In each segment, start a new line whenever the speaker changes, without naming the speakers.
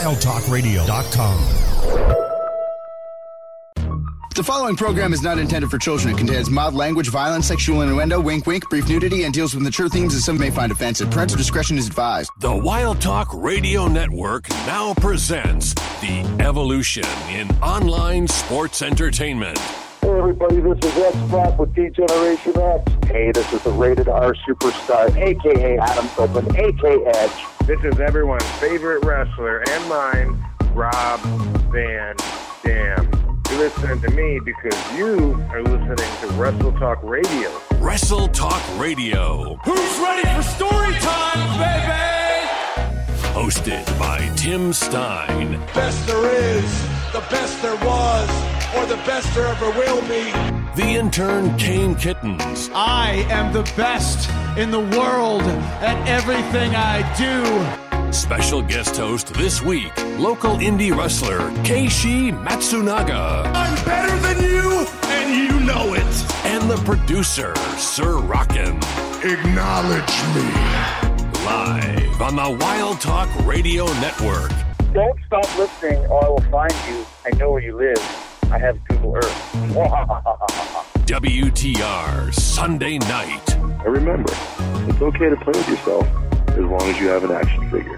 WildTalkRadio.com.
The following program is not intended for children. It contains mild language, violence, sexual innuendo, wink wink, brief nudity, and deals with mature themes that some may find offensive. Parental discretion is advised.
The Wild Talk Radio Network now presents the evolution in online sports entertainment.
Hey everybody, this is X-Pac with D-Generation X. Hey, this is the Rated R Superstar, a.k.a. Adam Copeland, a.k.a. Edge.
This is everyone's favorite wrestler and mine, Rob Van Dam. You listen to me because you are listening to Wrestle Talk Radio.
Wrestle Talk Radio.
Who's ready for story time, baby?
Hosted by Tim Stein.
Best there is, the best there was, or the best there ever will be.
The intern Kane Kittens.
I am the best in the world at everything I do.
Special guest host this week, local indie wrestler Keishi Matsunaga.
I'm better than you, and you know it.
And the producer, Sir Rockin'.
Acknowledge me.
Live on the Wild Talk Radio Network.
Don't stop listening or I will find you. I know where you live. I have Google Earth.
WTR Sunday night.
And remember, it's okay to play with yourself as long as you have an action figure.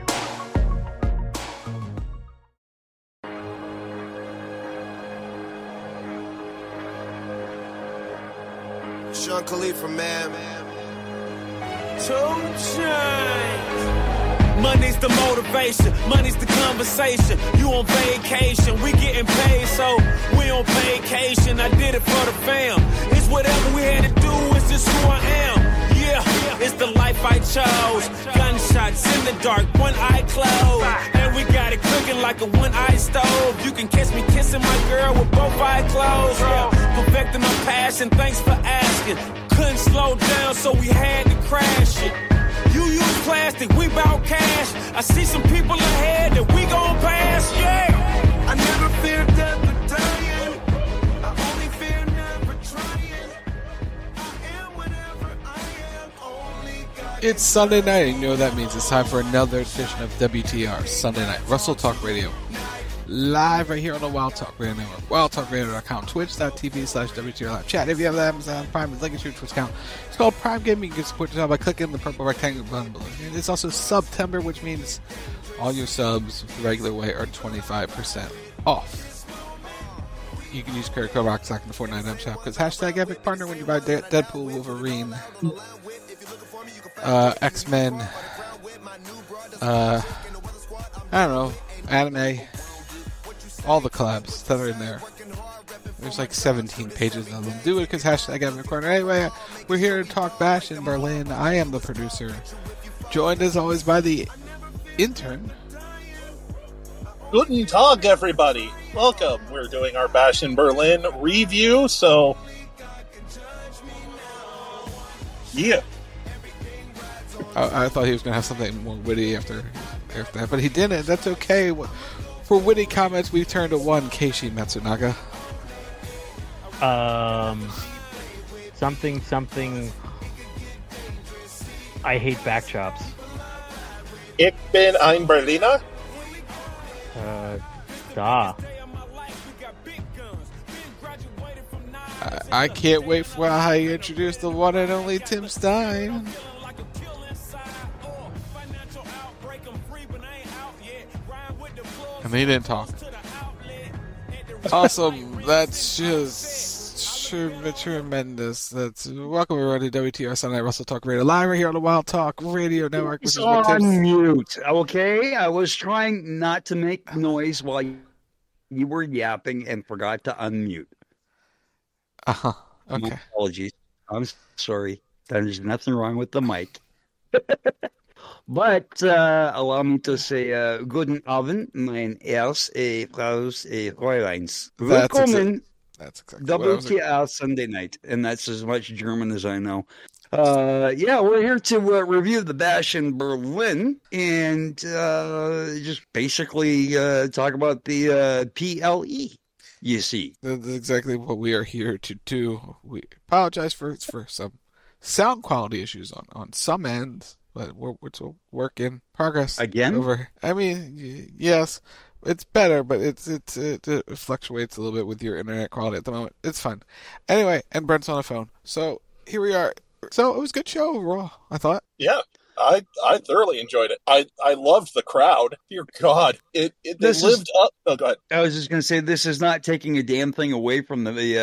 Sean Khalifa, man.
2 Chainz. Money's the motivation, money's the conversation. You on vacation, we getting paid, so we on vacation. I did it for the fam. It's whatever we had to do, it's just who I am. Yeah, it's the life I chose. Gunshots in the dark, one eye closed. And we got it cooking like a one-eye stove. You can kiss me kissing my girl with both eyes closed. Yeah, perfecting my passion, thanks for asking. Couldn't slow down, so we had to crash it. You use plastic, we bout cash. I see some people ahead that we gon' pass, yeah. I never fear death but dying. I only fear never trying. I am whatever I am, only God.
It's Sunday night, and you know what that means. It's time for another edition of WTR Sunday Night Wrestle Talk Radio. Live right here on the Wild Talk Radio Network. WildTalkRadio.com, Twitch.tv/WTR Live Chat. If you have the Amazon Prime, link it to your Twitch account. It's called Prime Gaming. You can support the channel by clicking the purple rectangle button below. And it's also September, which means all your subs the regular way are 25% off. You can use credit code ROCKSOCK in the Fortnite shop because hashtag Epic Partner when you buy Deadpool, Wolverine, X-Men, I don't know, anime. All the collabs that are in there. There's like 17 pages of them. Do it because hashtag Epic Corner. Anyway, we're here to talk Bash in Berlin. I am the producer. Joined as always by the intern.
Guten Tag, everybody. Welcome. We're doing our Bash in Berlin review, so yeah.
I thought he was going to have something more witty after that, but he didn't. That's okay. For witty comments, we turn to one Keishi Matsunaga.
Something. I hate back chops.
Ich bin ein Berliner.
Da.
I can't wait for how you introduce the one and only Tim Stein. I mean, he didn't talk. Awesome. That's just tremendous. Welcome everybody to WTR Sunday Night Wrestle Talk Radio, live right here on the Wild Talk Radio Network.
It's on mute, okay? I was trying not to make noise while you were yapping and forgot to unmute.
Okay.
My apologies. I'm sorry. There's nothing wrong with the mic. But allow me to say, Guten Abend, mein Frau's Fräuleins. Willkommen.
That's exactly
WTR Sunday Night, and that's as much German as I know. We're here to review the Bash in Berlin and just basically talk about the PLE. You see,
that's exactly what we are here to do. We apologize for some sound quality issues on some ends. but it's a work in progress.
Again?
Yes, it's better, but it fluctuates a little bit with your internet quality at the moment. It's fine. Anyway, and Brent's on a phone. So here we are. So it was a good show overall, I thought.
Yeah. I thoroughly enjoyed it. I loved the crowd. Dear God, they lived up. Oh, go ahead.
I was just going to say, this is not taking a damn thing away from the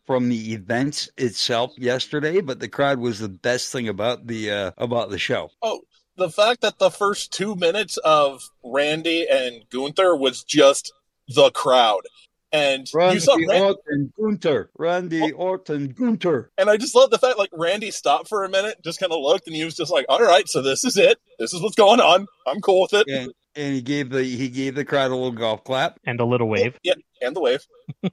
event itself yesterday, but the crowd was the best thing about the show.
Oh, the fact that the first 2 minutes of Randy and Gunther was just the crowd. And
Randy Orton, Gunther. Randy Orton, Gunther.
And I just love the fact, like, Randy stopped for a minute, just kind of looked, and he was just like, all right, so this is it. This is what's going on. I'm cool with it.
And he gave the crowd a little golf clap.
And a little wave.
Yeah, and the wave.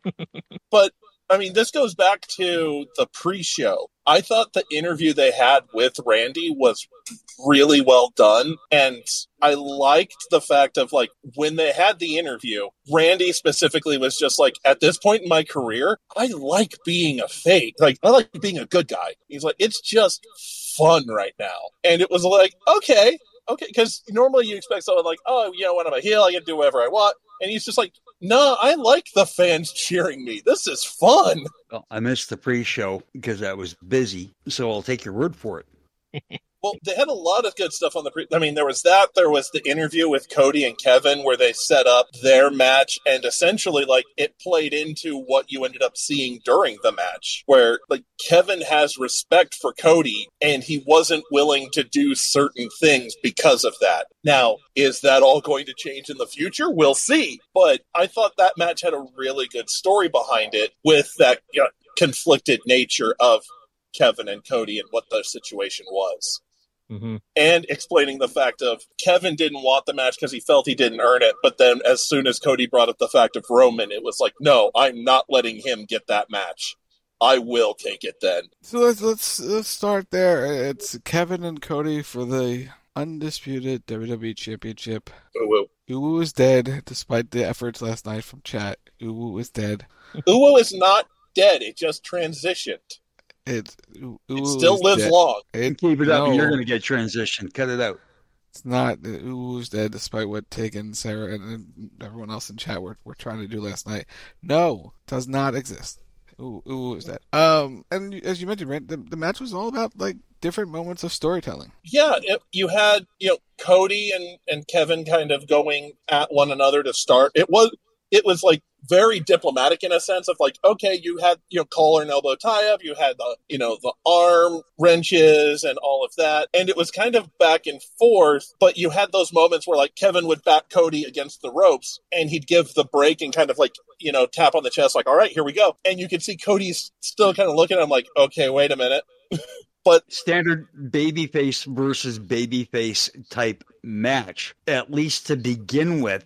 But, I mean, this goes back to the pre-show. I thought the interview they had with Randy was really well done. And I liked the fact of, like, when they had the interview, Randy specifically was just like, at this point in my career, I like being a fake. Like, I like being a good guy. He's like, it's just fun right now. And it was like, okay, because normally you expect someone like, oh, when I'm a heel, I can do whatever I want. And he's just like, no, I like the fans cheering me. This is fun.
Well, I missed the pre-show because I was busy, so I'll take your word for it.
Well, they had a lot of good stuff on the pre. I mean, there was that. There was the interview with Cody and Kevin where they set up their match, and essentially, like, it played into what you ended up seeing during the match, where, like, Kevin has respect for Cody, and he wasn't willing to do certain things because of that. Now, is that all going to change in the future? We'll see. But I thought that match had a really good story behind it with that conflicted nature of Kevin and Cody and what the situation was.
Mm-hmm.
And explaining the fact of Kevin didn't want the match because he felt he didn't earn it. But then as soon as Cody brought up the fact of Roman, it was like, no, I'm not letting him get that match. I will take it then.
So let's start there. It's Kevin and Cody for the undisputed WWE Championship.
Uwu.
Uwu is dead, despite the efforts last night from chat. Uwu is dead.
Uwu is not dead. It just transitioned.
It
still lives
dead.
long.
Keep it up, and you're going to get transitioned. Cut it out.
It's not. Uwu's dead, despite what Tegan, Sarah, and everyone else in chat were trying to do last night. No, does not exist. Uwu is dead. And as you mentioned, Rand, the match was all about, like, different moments of storytelling.
Yeah, you had Cody and Kevin kind of going at one another to start. It was like very diplomatic in a sense of, like, okay, you had collar and elbow tie up, you had the arm wrenches and all of that, and it was kind of back and forth. But you had those moments where, like, Kevin would back Cody against the ropes, and he'd give the break and kind of, like, tap on the chest, like, all right, here we go. And you could see Cody's still kind of looking at him like, okay, wait a minute. But
standard babyface versus babyface type match, at least to begin with.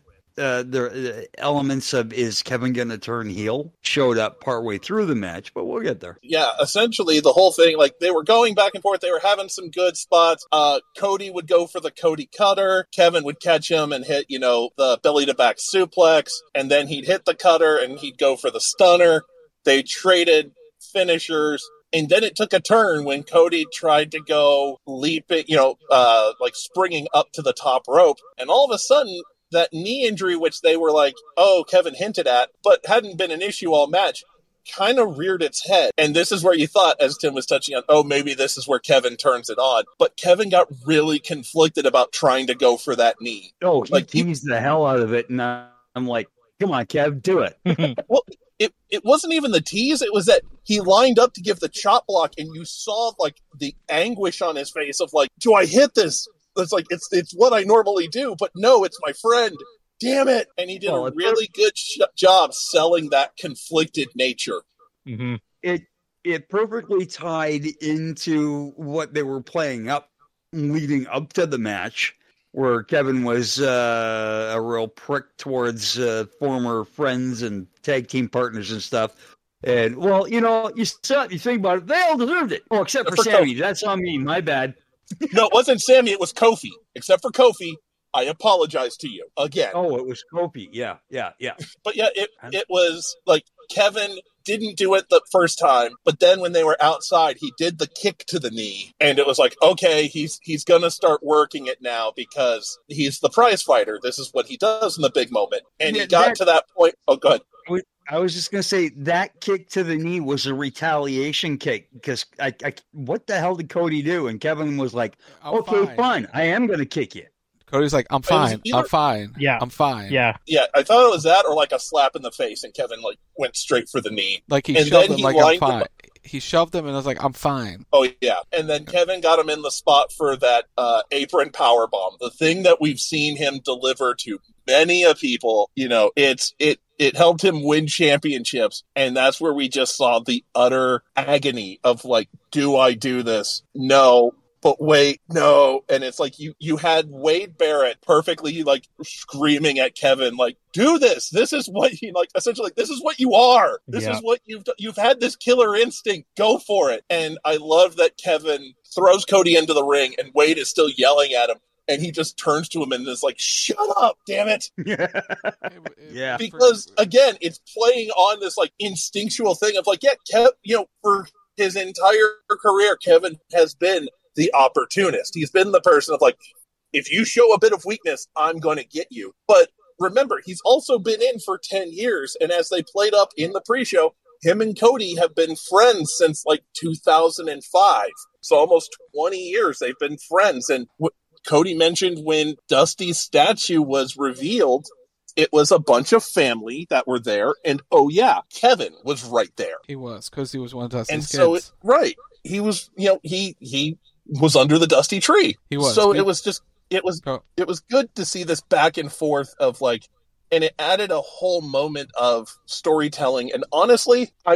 The elements of is Kevin going to turn heel showed up partway through the match, but we'll get there.
Yeah, essentially the whole thing, like, they were going back and forth. They were having some good spots. Cody would go for the Cody cutter. Kevin would catch him and hit, the belly to back suplex. And then he'd hit the cutter and he'd go for the stunner. They traded finishers. And then it took a turn when Cody tried to go leaping, like springing up to the top rope. And all of a sudden, that knee injury, which they were like, oh, Kevin hinted at, but hadn't been an issue all match, kind of reared its head. And this is where you thought, as Tim was touching on, oh, maybe this is where Kevin turns it on. But Kevin got really conflicted about trying to go for that knee.
Oh, he teased the hell out of it. And I'm like, come on, Kev, do it.
Well, it wasn't even the tease. It was that he lined up to give the chop block, and you saw, like, the anguish on his face of, like, do I hit this? It's like, it's what I normally do, but no, it's my friend. Damn it. And he did a really good job selling that conflicted nature.
Mm-hmm.
It perfectly tied into what they were playing up leading up to the match, where Kevin was a real prick towards former friends and tag team partners and stuff. And, well, you think about it, they all deserved it. Oh, except for Sammy. That's on me. My bad.
No, it wasn't Sammy. It was Kofi. Except for Kofi, I apologize to you again.
Oh, it was Kofi. Yeah.
But yeah, it was like Kevin didn't do it the first time, but then when they were outside, he did the kick to the knee, and it was like, okay, he's going to start working it now because he's the prize fighter. This is what he does in the big moment. And he got to that point. Oh, go ahead.
I was just going to say that kick to the knee was a retaliation kick because what the hell did Cody do? And Kevin was like, okay, fine. I am going to kick you.
Cody's like, I'm fine. I'm fine.
Yeah.
I'm fine.
Yeah.
Yeah. I thought it was that or like a slap in the face, and Kevin like went straight for the knee.
Like he shoved him like, I'm fine. He shoved him and I was like, I'm fine.
Oh, yeah. And then Kevin got him in the spot for that apron powerbomb. The thing that we've seen him deliver to many a people, you know, it helped him win championships. And that's where we just saw the utter agony of like, do I do this? No. But wait, no. And it's like you had Wade Barrett perfectly like screaming at Kevin, like, do this. This is what you like, essentially, like, this is what you are. This is what you've had this killer instinct. Go for it. And I love that Kevin throws Cody into the ring and Wade is still yelling at him. And he just turns to him and is like, shut up, damn it.
Yeah.
Because again, it's playing on this like instinctual thing of like, yeah, you know, for his entire career, Kevin has been the opportunist. He's been the person of like, if you show a bit of weakness, I'm going to get you. But remember, he's also been in for 10 years. And as they played up in the pre-show, him and Cody have been friends since like 2005. So almost 20 years they've been friends. And Cody mentioned when Dusty's statue was revealed, it was a bunch of family that were there. And oh yeah, Kevin was right there.
He was, because he was one of Dusty's
and
kids.
So right. He was, you know, he was under the Dusty tree.
He was.
So it was just, it was good to see this back and forth of like, and it added a whole moment of storytelling. And honestly, I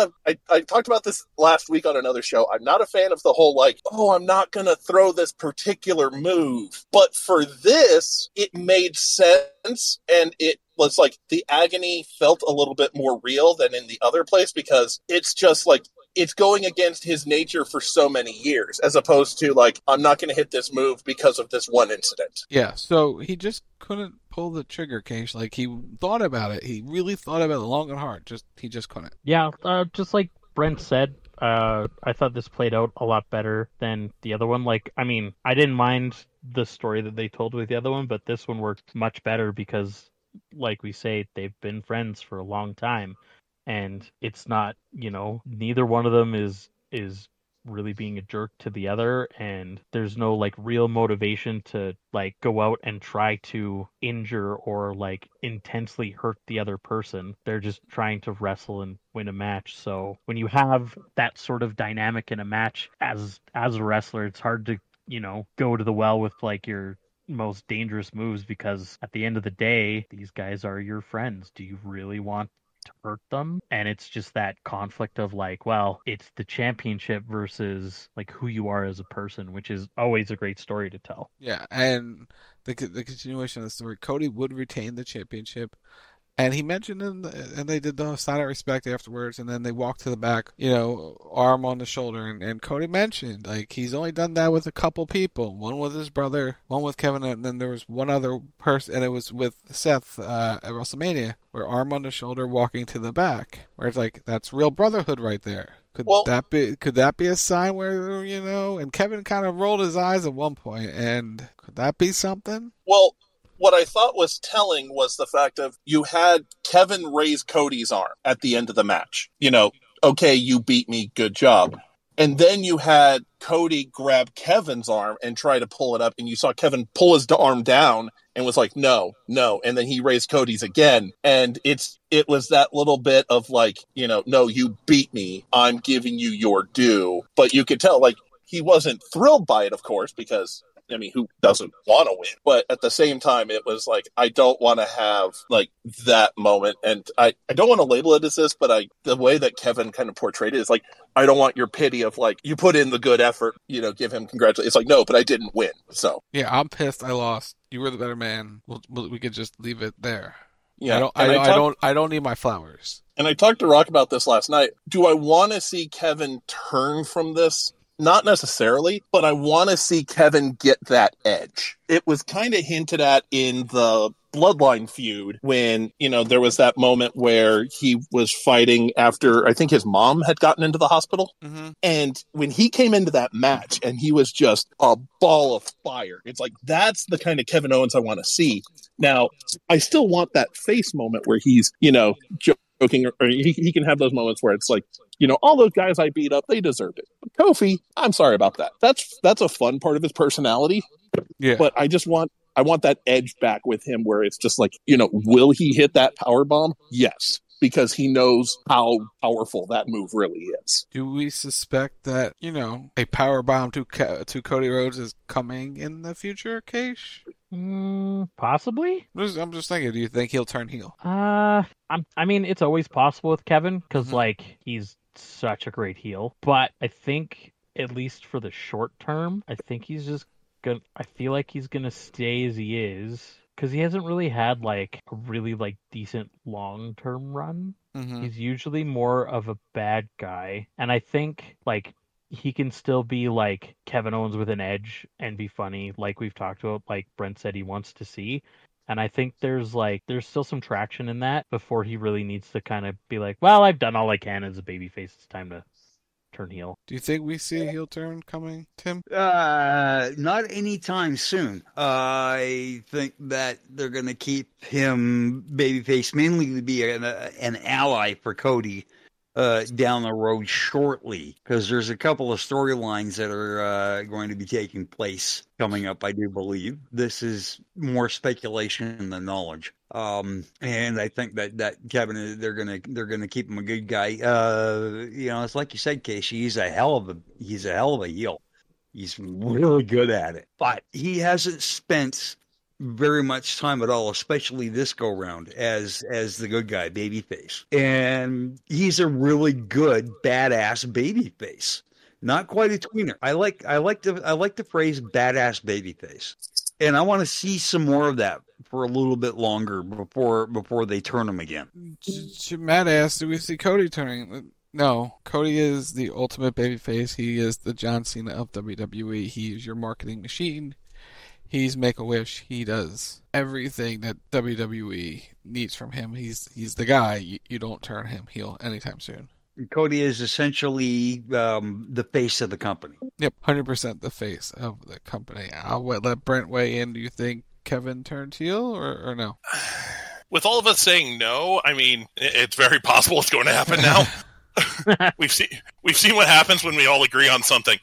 talked about this last week on another show. I'm not a fan of the whole like, oh, I'm not going to throw this particular move. But for this, it made sense. And it was like the agony felt a little bit more real than in the other place because it's just like, it's going against his nature for so many years, as opposed to like, I'm not going to hit this move because of this one incident.
Yeah, so he just couldn't pull the trigger, Cage. Like, he thought about it. He really thought about it long and hard. He just couldn't.
Yeah, just like Brent said, I thought this played out a lot better than the other one. Like, I mean, I didn't mind the story that they told with the other one, but this one worked much better because, like we say, they've been friends for a long time. And it's not, you know, neither one of them is really being a jerk to the other, and there's no like real motivation to like go out and try to injure or like intensely hurt the other person. They're just trying to wrestle and win a match. So when you have that sort of dynamic in a match as a wrestler, it's hard to, you know, go to the well with like your most dangerous moves, because at the end of the day, these guys are your friends. Do you really want to hurt them? And it's just that conflict of like, well, it's the championship versus like who you are as a person, which is always a great story to tell.
Yeah, and the continuation of the story, Cody would retain the championship. And he mentioned, and they did the sign of respect afterwards, and then they walked to the back, you know, arm on the shoulder. And Cody mentioned, like, he's only done that with a couple people. One with his brother, one with Kevin, and then there was one other person, and it was with Seth at WrestleMania, where arm on the shoulder, walking to the back. Where it's like, that's real brotherhood right there. Could that be a sign where, you know, and Kevin kind of rolled his eyes at one point, and could that be something?
Well, what I thought was telling was the fact of you had Kevin raise Cody's arm at the end of the match. You know, okay, you beat me, good job. And then you had Cody grab Kevin's arm and try to pull it up, and you saw Kevin pull his arm down and was like, no. And then he raised Cody's again. And it was that little bit of like, you know, no, you beat me, I'm giving you your due. But you could tell, like, he wasn't thrilled by it, of course, because I mean, who doesn't want to win? But at the same time, it was like, I don't want to have like that moment. And I don't want to label it as this, but the way that Kevin kind of portrayed it is like, I don't want your pity of like, you put in the good effort, you know, give him congratulations. It's like, no, but I didn't win. So
yeah, I'm pissed. I lost. You were the better man. We could just leave it there.
Yeah,
I don't need my flowers.
And I talked to Rock about this last night. Do I want to see Kevin turn from this? Not necessarily, but I want to see Kevin get that edge. It was kind of hinted at in the Bloodline feud when, there was that moment where he was fighting after, I think his mom had gotten into the hospital.
Mm-hmm.
And when he came into that match and he was just a ball of fire, it's like, that's the kind of Kevin Owens I want to see. Now, I still want that face moment where he's, joking, or he can have those moments where it's like, all those guys I beat up, they deserved it. But Kofi, I'm sorry about that. That's a fun part of his personality.
Yeah.
But I want that edge back with him where it's just like, will he hit that power bomb? Yes. Because he knows how powerful that move really is.
Do we suspect that, a power bomb to Cody Rhodes is coming in the future, Keish?
Possibly.
I'm just thinking, do you think he'll turn heel?
It's always possible with Kevin because, he's such a great heel. But I think, at least for the short term, I feel like he's gonna stay as he is. Because he hasn't really had, a really, decent long-term run.
Mm-hmm.
He's usually more of a bad guy. And I think, he can still be, Kevin Owens with an edge and be funny, like we've talked about, like Brent said he wants to see. And I think there's still some traction in that before he really needs to kind of be like, well, I've done all I can as a babyface. It's time to turn heel.
Do you think we see a heel turn coming, Tim?
Not anytime soon. I think that they're going to keep him babyface mainly to be an ally for Cody down the road shortly, because there's a couple of storylines that are going to be taking place coming up, I do believe. This is more speculation than knowledge. And I think that Kevin, they're gonna keep him a good guy. It's like you said, Casey, he's a hell of a heel. He's really good at it, but he hasn't spent very much time at all, especially this go round as the good guy, babyface. And he's a really good badass babyface. Not quite a tweener. I like the phrase badass babyface. And I want to see some more of that for a little bit longer before they turn him again.
Matt asked, do we see Cody turning? No. Cody is the ultimate babyface. He is the John Cena of WWE. He is your marketing machine. He's Make-A-Wish. He does everything that WWE needs from him. He's the guy. You don't turn him heel anytime soon.
Cody is essentially the face of the company.
Yep, 100% the face of the company. I'll let Brent weigh in. Do you think Kevin turns heel or no?
With all of us saying no, it's very possible it's going to happen now. We've seen what happens when we all agree on something.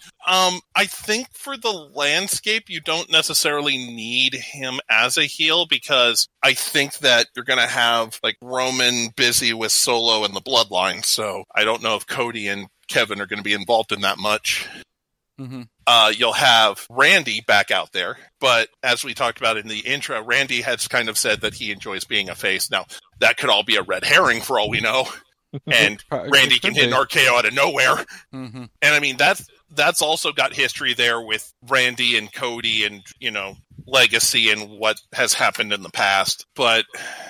I think for the landscape, you don't necessarily need him as a heel, because I think that you're going to have Roman busy with Solo and the Bloodline. So I don't know if Cody and Kevin are going to be involved in that much.
Mm-hmm.
You'll have Randy back out there, but as we talked about in the intro, Randy has kind of said that he enjoys being a face. Now, that could all be a red herring for all we know. And Randy can hit an RKO out of nowhere.
Mm-hmm.
And that's also got history there with Randy and Cody and, legacy and what has happened in the past. But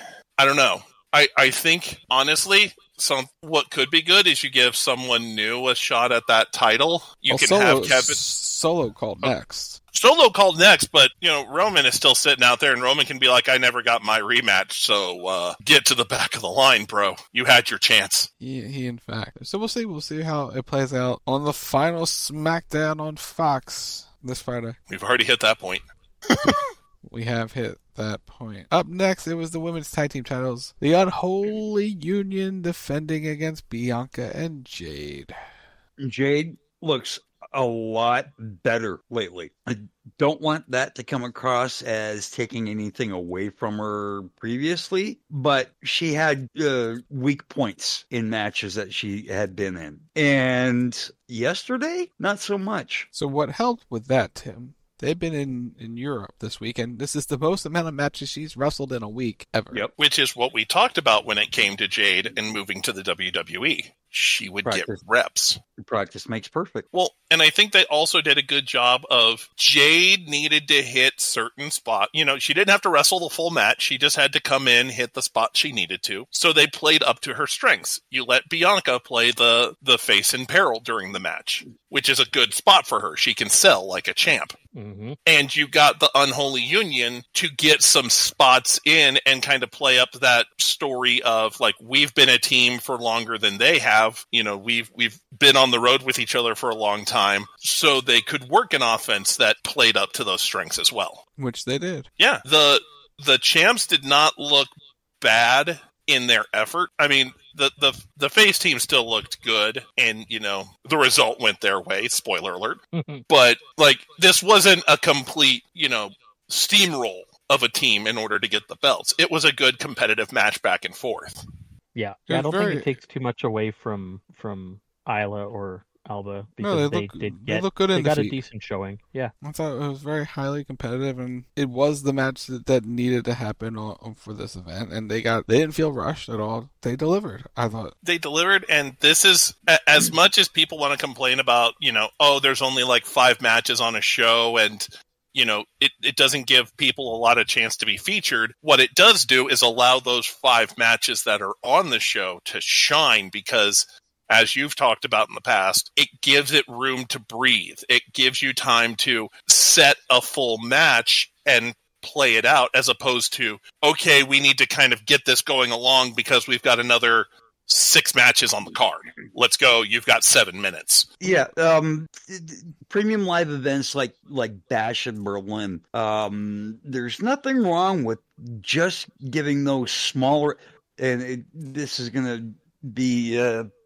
I don't know. I think, honestly, what could be good is you give someone new a shot at that title. You can have Kevin.
Solo called next.
Solo called next, but, Roman is still sitting out there, and Roman can be like, I never got my rematch, so get to the back of the line, bro. You had your chance.
He in fact. So we'll see. We'll see how it plays out on the final SmackDown on Fox this Friday.
We've already hit that point.
We have hit that point. Up next, it was the women's tag team titles. The Unholy Union defending against Bianca and Jade.
Jade looks a lot better lately. I don't want that to come across as taking anything away from her previously, but she had weak points in matches that she had been in. And yesterday, not so much.
So what helped with that, Tim? They've been in Europe this week, and this is the most amount of matches she's wrestled in a week ever.
Yep. Which is what we talked about when it came to Jade and moving to the WWE. she would
Practice.
get reps.
Practice makes perfect.
Well, and I think they also did a good job of Jade needed to hit certain spot. You know, she didn't have to wrestle the full match. She just had to come in, hit the spot she needed to. So they played up to her strengths. You let Bianca play the face in peril during the match, which is a good spot for her. She can sell like a champ.
Mm-hmm.
And you got the Unholy Union to get some spots in and kind of play up that story of like, we've been a team for longer than they have. You know, we've been on the road with each other for a long time. So they could work an offense that played up to those strengths as well.
Which they did.
Yeah. The champs did not look bad in their effort. I mean, the face team still looked good, and you know the result went their way. Spoiler alert! But like, this wasn't a complete, you know, steamroll of a team in order to get the belts. It was a good competitive match back and forth.
Yeah, I don't think it takes too much away from Isla or Alba, because they look good. They got a decent showing. Yeah,
I thought it was very highly competitive, and it was the match that needed to happen for this event. And they didn't feel rushed at all. They delivered. I thought
they delivered, and this is as much as people want to complain about. You know, oh, there's only like 5 matches on a show, and you know, it doesn't give people a lot of chance to be featured. What it does do is allow those 5 matches that are on the show to shine, because as you've talked about in the past, it gives it room to breathe. It gives you time to set a full match and play it out, as opposed to, okay, we need to kind of get this going along because we've got another 6 matches on the card. Let's go. You've got 7 minutes.
Yeah. Premium live events like Bash in Berlin, there's nothing wrong with just giving those smaller, and this is going to be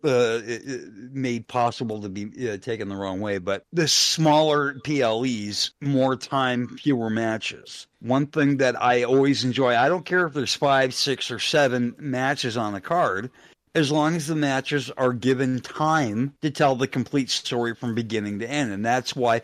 made possible to be taken the wrong way, but the smaller PLEs, more time, fewer matches. One thing that I always enjoy, I don't care if there's 5, 6, or 7 matches on the card, as long as the matches are given time to tell the complete story from beginning to end. And that's why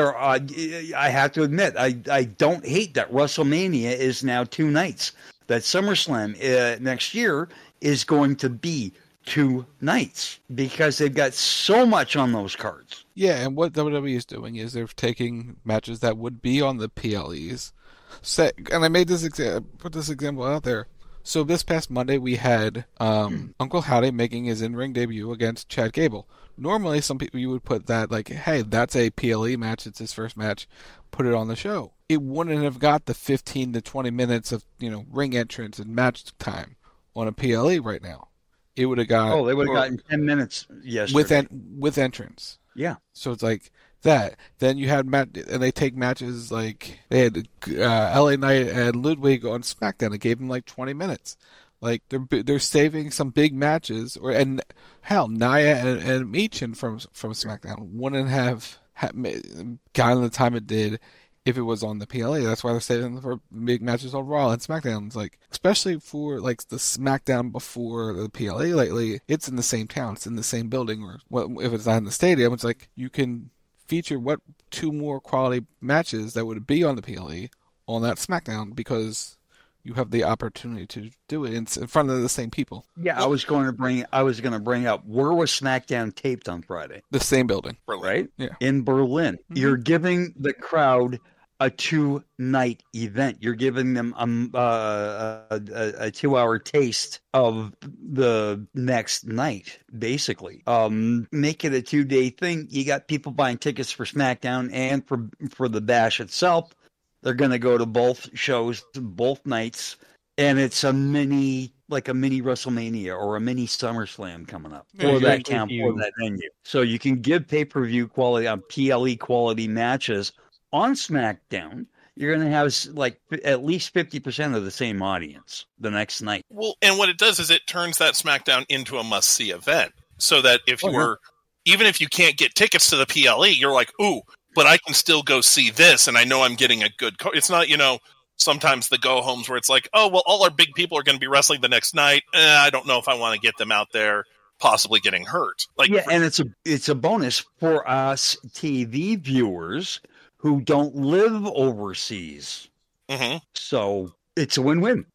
I have to admit, I don't hate that WrestleMania is now 2 nights. That SummerSlam next year is going to be 2 nights, because they've got so much on those cards.
Yeah, and what WWE is doing is they're taking matches that would be on the PLEs. And I made put this example out there. So this past Monday we had Uncle Howdy making his in-ring debut against Chad Gable. Normally, some people, you would put that like, hey, that's a PLE match, it's his first match, put it on the show. It wouldn't have got the 15 to 20 minutes of, you know, ring entrance and match time on a PLE right now. It would have got...
Oh, they would have gotten 10 minutes yesterday.
With entrance.
Yeah.
So it's like that. Then you had and they take matches like... They had LA Knight and Ludwig on SmackDown. It gave them like 20 minutes. Like, they're saving some big matches. And hell, Nia and Michin from SmackDown wouldn't have gotten the time it did if it was on the PLE. That's why they're saving them for big matches on Raw and SmackDown. It's like, especially for like the SmackDown before the PLE lately, it's in the same town, it's in the same building, or if it's not in the stadium, it's like you can feature 2 more quality matches that would be on the PLE on that SmackDown, because you have the opportunity to do it in front of the same people.
Yeah, I was going to bring up, where was SmackDown taped on Friday?
The same building.
Berlin.
Right?
Yeah.
In Berlin. Mm-hmm. You're giving the crowd a 2-night event. You're giving them a 2-hour taste of the next night, basically. Make it a 2-day thing. You got people buying tickets for SmackDown and for the Bash itself. They're going to go to both shows, both nights, and it's a mini WrestleMania or a mini SummerSlam coming up for that camp, for that venue. So you can give pay-per-view quality on PLE quality matches on SmackDown. You're going to have like at least 50% of the same audience the next night.
Well, and what it does is it turns that SmackDown into a must-see event, so that if even if you can't get tickets to the PLE, you're like, ooh, but I can still go see this, and I know I'm getting a good It's not, you know, sometimes the go-homes where it's like, oh, well, all our big people are going to be wrestling the next night. I don't know if I want to get them out there possibly getting hurt.
And it's a bonus for us TV viewers who don't live overseas.
Mm-hmm.
So it's a win-win.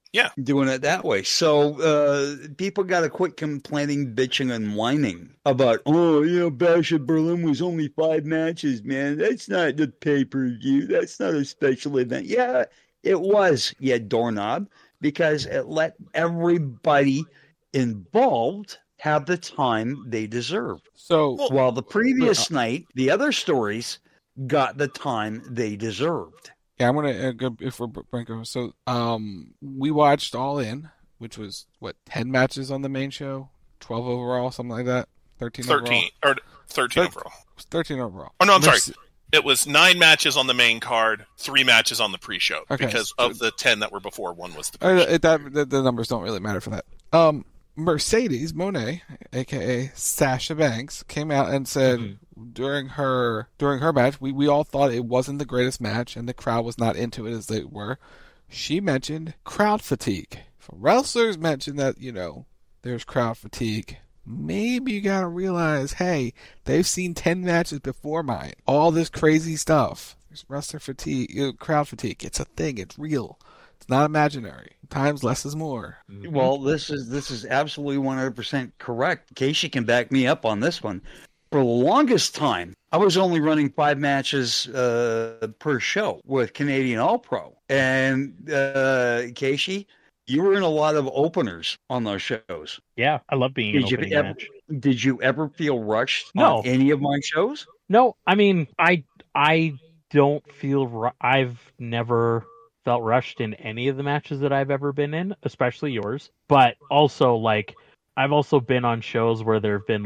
Yeah.
Doing it that way. So people got to quit complaining, bitching, and whining about, Bash at Berlin was only 5 matches, man. That's not the pay-per-view. That's not a special event. Yeah, it was, you doorknob, because it let everybody involved have the time they deserved.
So
while the previous night, the other stories got the time they deserved.
Yeah, I'm gonna go if we're breaking. So, we watched All In, which was 10 matches on the main show, 12 overall, something like that. 13 overall.
13 overall.
13 overall.
Oh no, I'm sorry. It was 9 matches on the main card, 3 matches on the pre-show. Okay, because of the 10 that were before, 1 was the pre-show.
The numbers don't really matter for that. Mercedes Moné, aka Sasha Banks, came out and said during her match, we all thought it wasn't the greatest match and the crowd was not into it as they were. She mentioned crowd fatigue. If wrestlers mention that, there's crowd fatigue, maybe you gotta realize, hey, they've seen 10 matches before mine. All this crazy stuff. There's wrestler fatigue, crowd fatigue. It's a thing. It's real. It's not imaginary. Times less is more.
Well, this is absolutely 100% correct. Casey can back me up on this one. For the longest time, I was only running 5 matches per show with Canadian All-Pro. And Casey, you were in a lot of openers on those shows.
Yeah, I love being in an opening match.
Did you ever feel rushed
on
any of my shows?
No, I mean, I don't feel... I've never felt rushed in any of the matches that I've ever been in, especially yours. But also, I've also been on shows where there have been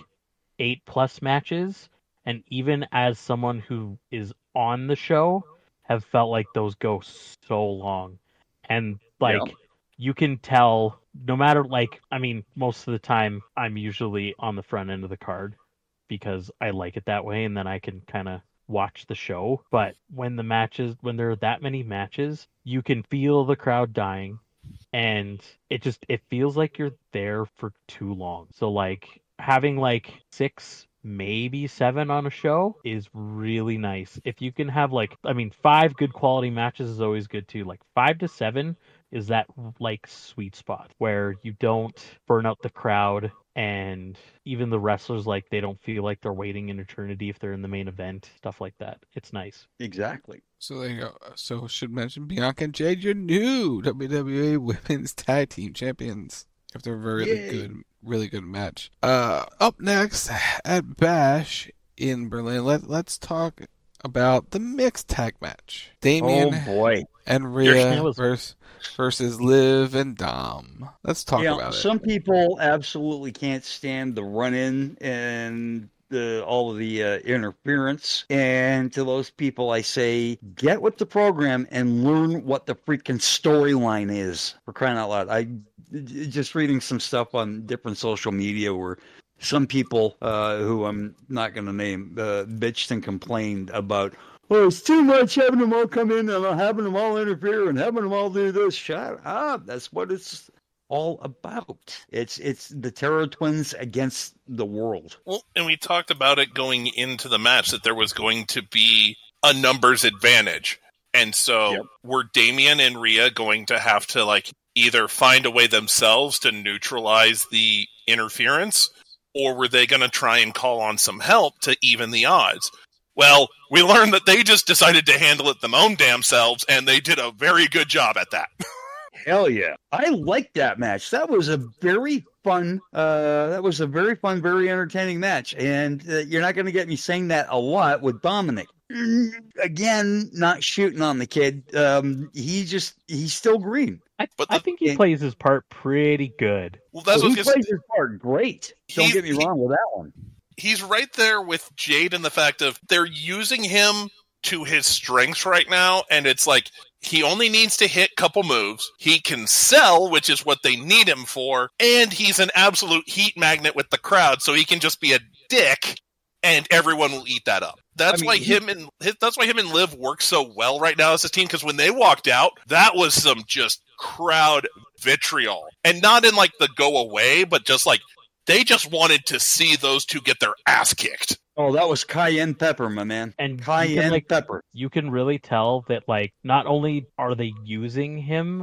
8+ matches, and even as someone who is on the show, have felt like those go so long. And you can tell, no matter most of the time I'm usually on the front end of the card because I like it that way, and then I can kind of watch the show. But when there are that many matches, you can feel the crowd dying, and it feels like you're there for too long. So having 6, maybe 7 on a show is really nice. If you can have 5 good quality matches is always good too. 5 to 7 is that sweet spot where you don't burn out the crowd, and even the wrestlers they don't feel like they're waiting an eternity if they're in the main event, stuff like that. It's nice.
Exactly.
So there you go. So should mention Bianca and Jade, your new WWE Women's Tag Team Champions, after a really good match. Up next at Bash in Berlin, let's talk about the mixed tag match. Damien and Rhea versus Liv and Dom. Let's talk about it.
Some people absolutely can't stand the run-in and all of the interference. And to those people, I say, get with the program and learn what the freaking storyline is. For crying out loud. I just reading some stuff on different social media where some people who I'm not going to name bitched and complained about, it's too much having them all come in and having them all interfere and having them all do this. Shut up. That's what it's all about. It's the Terror Twins against the world.
Well, and we talked about it going into the match that there was going to be a numbers advantage. And so were Damien and Rhea going to have to either find a way themselves to neutralize the interference, or were they going to try and call on some help to even the odds? Well, we learned that they just decided to handle it their own damn selves, and they did a very good job at that.
Hell yeah. I liked that match. That was a very fun, very entertaining match. And you're not going to get me saying that a lot with Dominic. Again, not shooting on the kid. He's still green.
I think he plays his part pretty good.
Well, that's what
he plays his part great. Don't get me wrong with that one.
He's right there with Jade in the fact of they're using him to his strengths right now, and it's he only needs to hit a couple moves. He can sell, which is what they need him for, and he's an absolute heat magnet with the crowd, so he can just be a dick, and everyone will eat that up. That's why him and Liv work so well right now as a team, because when they walked out, that was some just crowd vitriol, and not in the go away, but just they just wanted to see those two get their ass kicked.
Oh, that was cayenne pepper, my man.
And
cayenne pepper.
You can really tell that, not only are they using him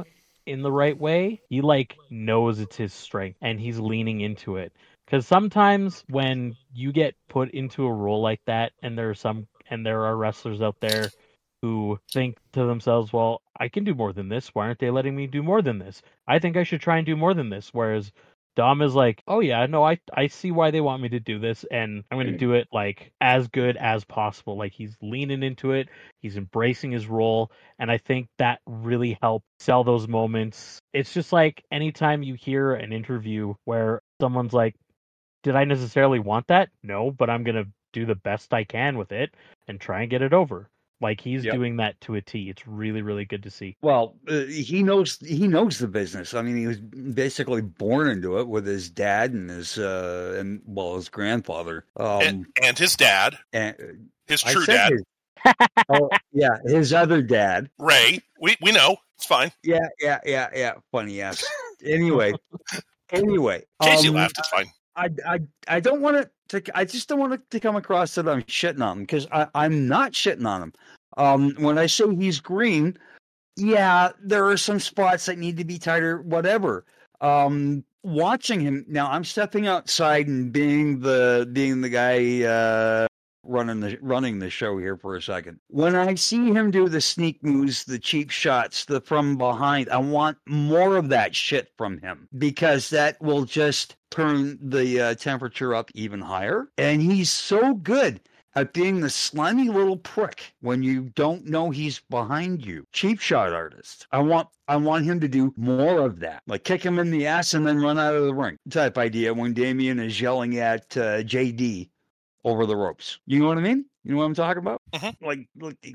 in the right way, he like knows it's his strength and he's leaning into it. Because sometimes when you get put into a role like that, and there are wrestlers out there who think to themselves, well, I can do more than this. Why aren't they letting me do more than this? I think I should try and do more than this. Whereas Dom is like, oh yeah, no, I see why they want me to do this, and I'm going to do it like as good as possible. Like he's leaning into it, he's embracing his role, and I think that really helped sell those moments. It's just like anytime you hear an interview where someone's like, did I necessarily want that? No, but I'm going to do the best I can with it and try and get it over. Like he's doing that to a T. It's really, really good to see.
Well, he knows the business. I mean, he was basically born into it with his dad and his grandfather,
and his dad,
and
his true dad.
His other dad,
Ray. We know it's fine.
Yeah. Funny ass. Anyway.
Casey laughed. It's fine.
I don't want to. I just don't want it to come across that I'm shitting on him, because I'm not shitting on him. When I say he's green, yeah, there are some spots that need to be tighter. Whatever. Watching him now, I'm stepping outside and being the guy running the show here for a second. When I see him do the sneak moves, the cheap shots, the from behind, I want more of that shit from him, because that will just turn the temperature up even higher. And he's so good at being the slimy little prick when you don't know he's behind you. Cheap shot artist. I want him to do more of that. Like kick him in the ass and then run out of the ring type idea when Damien is yelling at JD over the ropes. You know what I mean? You know what I'm talking about?
Mm-hmm.
Like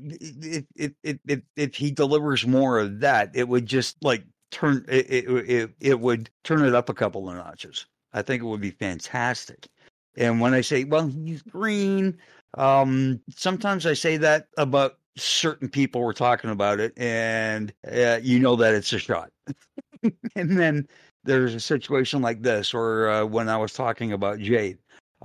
if he delivers more of that, it would just like it would turn it up a couple of notches. I think it would be fantastic. And when I say, well, he's green, sometimes I say that about certain people we're talking about it, and you know that it's a shot. And then there's a situation like this, or when I was talking about Jade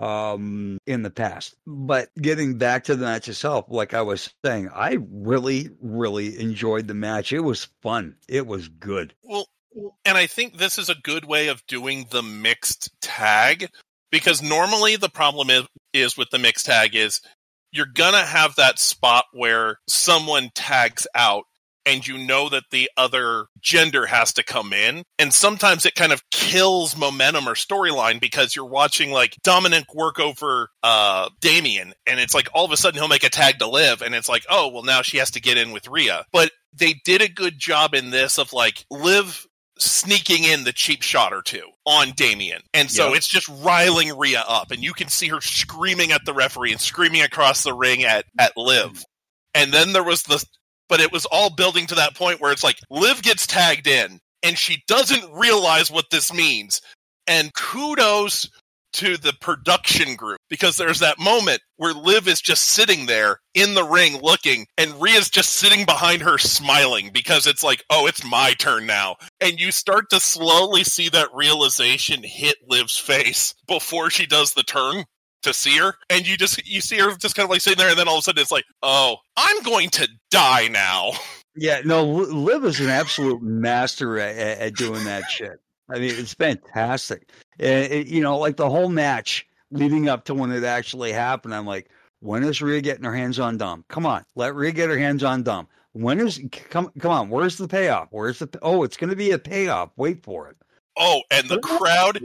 in the past. But getting back to the match itself, like I was saying, I really, really enjoyed the match. It was fun. It was good.
Well, and I think this is a good way of doing the mixed tag, because normally the problem is with the mixed tag is you're gonna have that spot where someone tags out and you know that the other gender has to come in. And sometimes it kind of kills momentum or storyline, because you're watching like Dominic work over Damien, and it's like all of a sudden he'll make a tag to Liv, and it's like, oh, well, now she has to get in with Rhea. But they did a good job in this of like Liv sneaking in the cheap shot or two on Damien. And so it's just riling Rhea up, and you can see her screaming at the referee and screaming across the ring at Liv. And then there was but it was all building to that point where it's like Liv gets tagged in and she doesn't realize what this means. And kudos to the production group, because there's that moment where Liv is just sitting there in the ring looking, and Rhea's just sitting behind her smiling, because it's like, oh, it's my turn now. And you start to slowly see that realization hit Liv's face before she does the turn to see her, and you see her just kind of like sitting there, and then all of a sudden it's like, oh, I'm going to die now.
Yeah, no, Liv is an absolute master at doing that shit. I mean, it's fantastic. Like the whole match leading up to when it actually happened, I'm like, when is Rhea getting her hands on Dom? Come on, let Rhea get her hands on Dom. Come on, where's the payoff? It's going to be a payoff. Wait for it.
Oh, and the crowd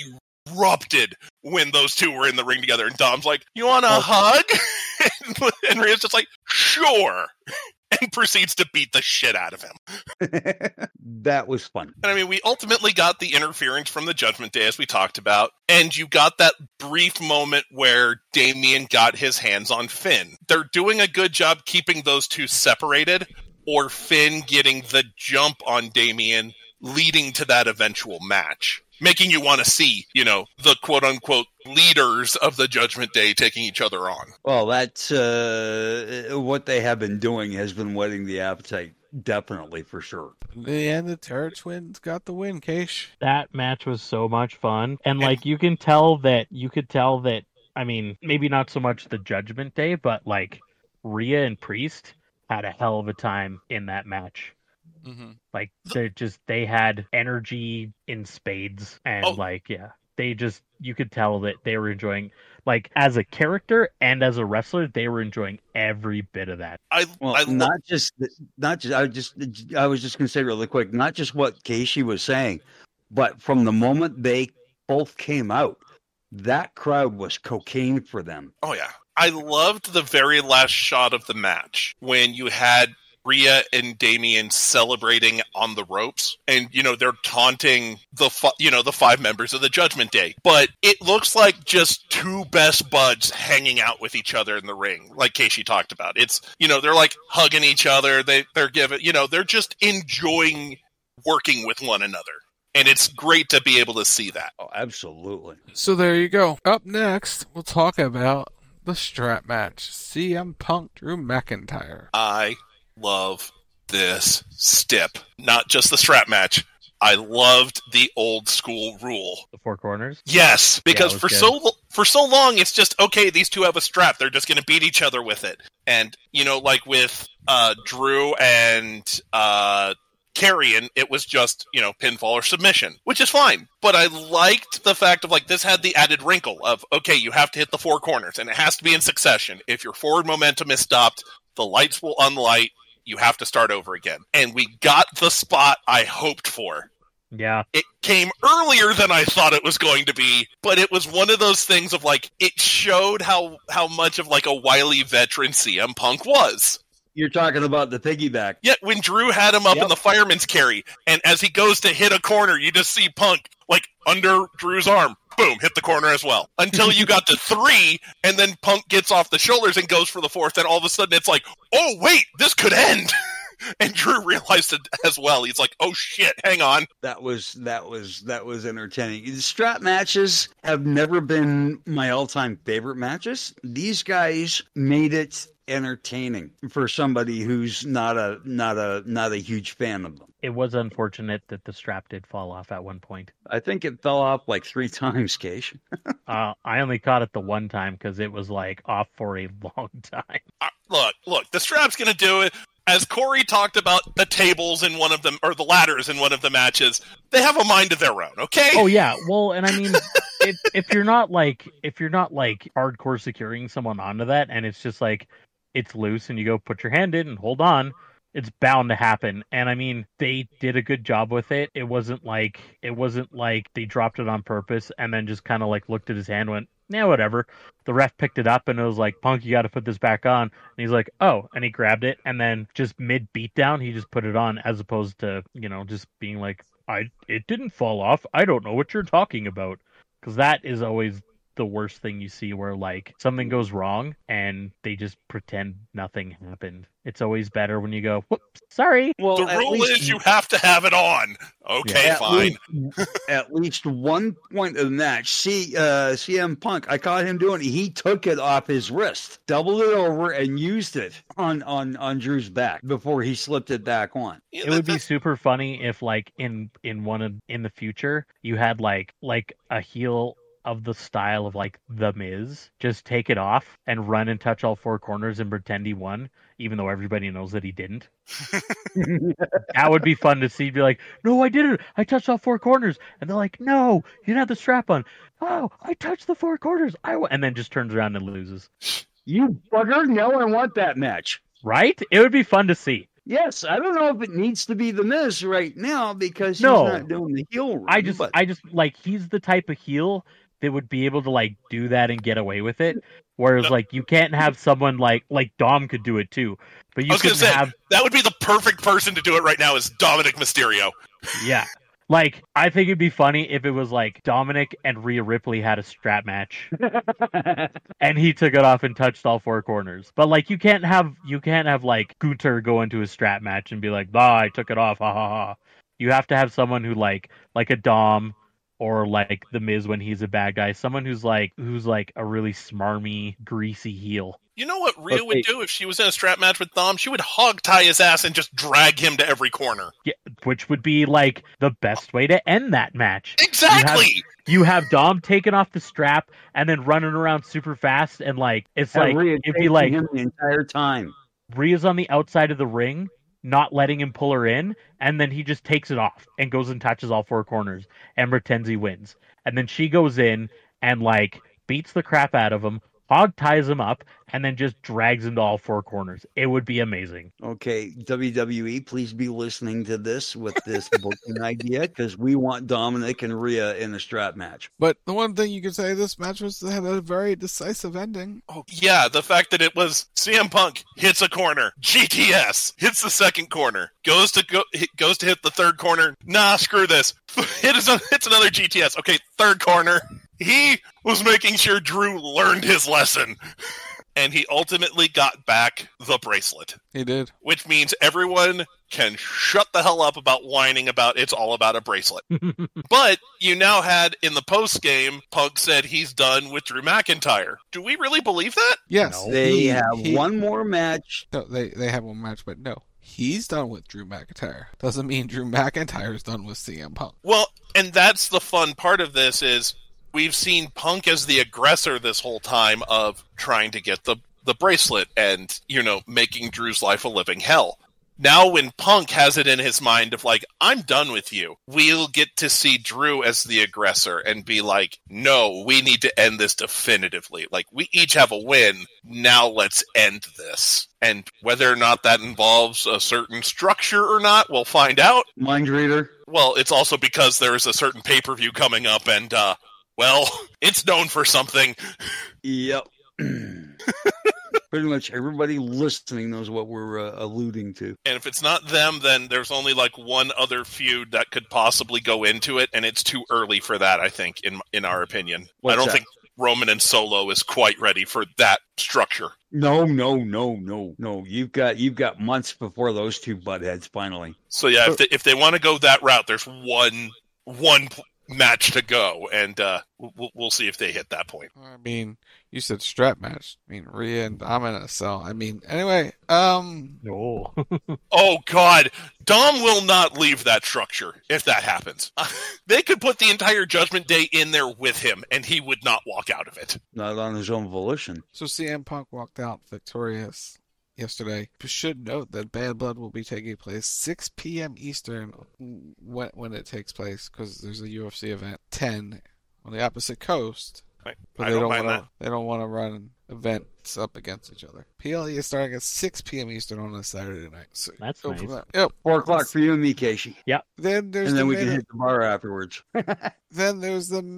erupted when those two were in the ring together, and Dom's like, you want a hug? And Rhea's just like, sure. And proceeds to beat the shit out of him.
That was fun.
And I mean, we ultimately got the interference from the Judgment Day, as we talked about, and you got that brief moment where Damien got his hands on Finn. They're doing a good job keeping those two separated, or Finn getting the jump on Damien, leading to that eventual match, making you want to see, the quote-unquote leaders of the Judgment Day taking each other on.
Well, that's what they have been doing has been whetting the appetite, definitely, for sure.
In the end, the Terror Twins got the win, Keish.
That match was so much fun. And, you could tell that, I mean, maybe not so much the Judgment Day, but, Rhea and Priest had a hell of a time in that match.
Mm-hmm.
Like they had energy in spades, and you could tell that they were enjoying, like, as a character and as a wrestler, they were enjoying every bit of that.
I was just gonna say really quick, not just what Casey was saying, but from the moment they both came out, that crowd was cocaine for them.
Oh yeah, I loved the very last shot of the match when you had Rhea and Damien celebrating on the ropes, and they're taunting the 5 members of the Judgment Day, but it looks like just two best buds hanging out with each other in the ring, like Casey talked about. It's they're like hugging each other, they're giving they're just enjoying working with one another, and it's great to be able to see that.
Oh, absolutely.
So there you go. Up next, we'll talk about the strap match: CM Punk, Drew McIntyre.
I love this stip. Not just the strap match. I loved the old school rule.
The 4 corners?
Yes, because for so long it's just, okay, these two have a strap. They're just going to beat each other with it. And, like with Drew and Karrion, it was just, pinfall or submission, which is fine. But I liked the fact of, like, this had the added wrinkle of, okay, you have to hit the 4 corners, and it has to be in succession. If your forward momentum is stopped, the lights will unlight. You have to start over again. And we got the spot I hoped for.
Yeah.
It came earlier than I thought it was going to be, but it was one of those things of, like, it showed how much of, like, a wily veteran CM Punk was.
You're talking about the piggyback.
Yeah, when Drew had him up in the fireman's carry, and as he goes to hit a corner, you just see Punk, like, under Drew's arm. Boom, hit the corner as well. Until you got to 3, and then Punk gets off the shoulders and goes for the 4th, and all of a sudden it's like, oh, wait, this could end. And Drew realized it as well. He's like, oh, shit, hang on.
That was entertaining. The strap matches have never been my all-time favorite matches. These guys made it entertaining for somebody who's not a huge fan of them.
It was unfortunate that the strap did fall off at one point.
I think it fell off like 3 times, Cage.
I only caught it the one time because it was like off for a long time.
Look, the strap's going to do it. As Corey talked about the tables in one of them, or the ladders in one of the matches, they have a mind of their own, okay?
Oh yeah, well, and I mean, if you're not like hardcore securing someone onto that, and it's just like it's loose, and you go put your hand in and hold on, it's bound to happen. And I mean, they did a good job with it. It wasn't like they dropped it on purpose and then just kind of like looked at his hand, and went, yeah, whatever. The ref picked it up and it was like, Punk, you got to put this back on. And he's like, oh, and he grabbed it, and then just mid beatdown, he just put it on, as opposed to, just being like, it didn't fall off. I don't know what you're talking about. Because that is always the worst thing you see, where like something goes wrong and they just pretend nothing happened. It's always better when you go, whoops, sorry.
Well, the rule is you have to have it on. Okay, fine.
At least one point of the match, CM Punk, I caught him doing it. He took it off his wrist, doubled it over, and used it on Drew's back before he slipped it back on.
It would be super funny if, like, in the future, you had like a heel of the style of like The Miz, just take it off and run and touch all 4 corners and pretend he won, even though everybody knows that he didn't. That would be fun to see. Be like, no, I didn't. I touched all 4 corners. And they're like, no, you didn't have the strap on. Oh, I touched the 4 corners. And then just turns around and loses.
You bugger, no, I want that match.
Right? It would be fun to see.
Yes, I don't know if it needs to be The Miz right now because he's not doing the heel run.
I just like, he's the type of heel that would be able to like do that and get away with it. Whereas like you can't have someone like Dom could do it too. But you could have
that would be the perfect person to do it right now is Dominic Mysterio.
Yeah. Like, I think it'd be funny if it was like Dominic and Rhea Ripley had a strap match and he took it off and touched all 4 corners. But like you can't have like Gunther go into a strap match and be like, I took it off, ha ha ha. You have to have someone who like a Dom, or like The Miz when he's a bad guy, someone who's like a really smarmy, greasy heel.
You know what Rhea would do if she was in a strap match with Dom? She would hog tie his ass and just drag him to every corner.
Yeah, which would be like the best way to end that match.
Exactly.
You have Dom taking off the strap and then running around super fast, and like it'd be like
him the entire time.
Rhea's on the outside of the ring, not letting him pull her in, and then he just takes it off and goes and touches all four corners and pretends he wins. And then she goes in and like beats the crap out of him, hog ties him up, and then just drags him to all four corners. It would be amazing.
Okay, WWE, please be listening to this with this booking idea, because we want Dominic and Rhea in a strap match.
But the one thing you could say, this match had a very decisive ending.
Oh, yeah, the fact that it was CM Punk hits a corner, GTS hits the second corner, goes to hit the third corner. Nah, screw this. Hits another GTS. Okay, third corner. He was making sure Drew learned his lesson. And he ultimately got back the bracelet.
He did.
Which means everyone can shut the hell up about whining about it's all about a bracelet. But you now had, in the post-game, Punk said he's done with Drew McIntyre. Do we really believe that?
Yes.
No. They have one more match.
No, they have one match, but no. He's done with Drew McIntyre. Doesn't mean Drew McIntyre's done with CM Punk.
Well, and that's the fun part of this is we've seen Punk as the aggressor this whole time of trying to get the bracelet and, making Drew's life a living hell. Now when Punk has it in his mind of like, I'm done with you, we'll get to see Drew as the aggressor and be like, no, we need to end this definitively. Like, we each have a win. Now let's end this. And whether or not that involves a certain structure or not, we'll find out.
Mind reader.
Well, it's also because there is a certain pay-per-view coming up and, it's known for something.
Yep. Pretty much everybody listening knows what we're alluding to.
And if it's not them, then there's only like one other feud that could possibly go into it, and it's too early for that, I think, in our opinion. I don't think Roman and Solo is quite ready for that structure.
No. You've got months before those two butt heads finally.
So yeah, if they want to go that route, there's one match to go, and we'll see if they hit that point.
I mean, you said strap match. I mean, Rhea and Dominic. So, I mean, anyway,
No.
Oh, God. Dom will not leave that structure if that happens. They could put the entire Judgment Day in there with him, and he would not walk out of it.
Not on his own volition.
So CM Punk walked out victorious yesterday. We should note that Bad Blood will be taking place 6 p.m. Eastern when it takes place, because there's a UFC event 10 on the opposite coast. But they don't want to run events up against each other. PLE is starting at 6 p.m. Eastern on a Saturday night. So
that's nice.
Yep.
4 o'clock for you and me, Casey.
Yep.
Then
we can hit the bar afterwards.
Then there's the